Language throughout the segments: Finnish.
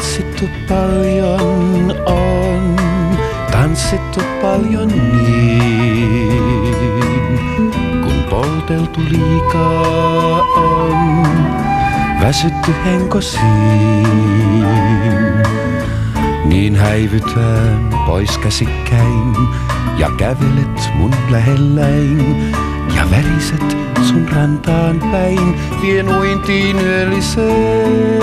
Tanssittu paljon on, tanssittu paljon niin, kun polteltu liikaa on, väsytty henkosiin. Niin häivytään pois käsikkäin ja kävelet mun lähelläin ja väriset sun rantaan päin, vien uintiin yölliseen.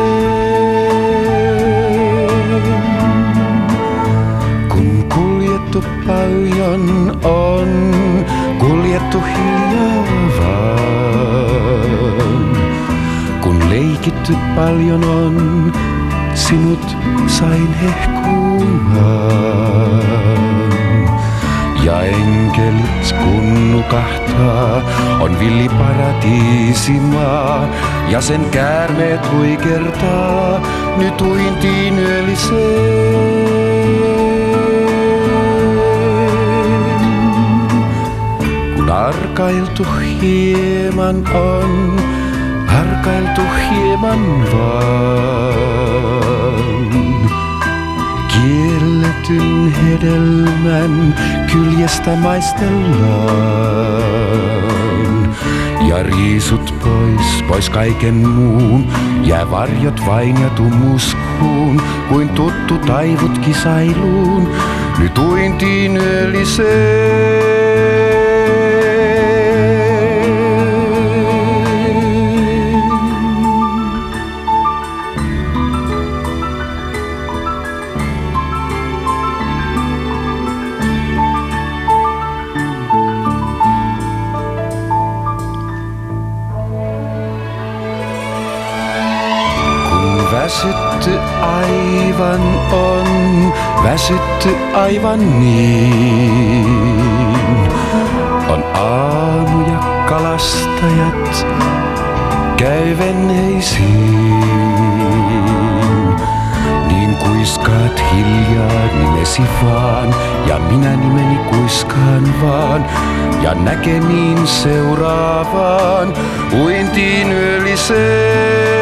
Kun kuljettu paljon on, kuljettu hiljaa vaan. Kun leikitty paljon on, sinut sain hehkumaan. Ja enkelit kun nukahtaa, on villi paratiisimaa. Ja sen käärmeet huikertaa, nyt uintiin yölliseen. Kun arkailtu hieman on, arkailtu hieman vaan. Kielletyn hedelmän kyljestä maistellaan. Ja riisut pois kaiken muun, jää varjot vain ja tummuskuun. Kuin tuttu taivut kisailuun, nyt uintiin yölliseen. Väsytty aivan on, väsytty aivan niin. On aamu ja kalastajat käy veneisiin. Niin kuiskaat hiljaa nimesi vaan, ja minä nimeni kuiskaan vaan. Ja näkemiin seuraavaan uintiin yölliseen.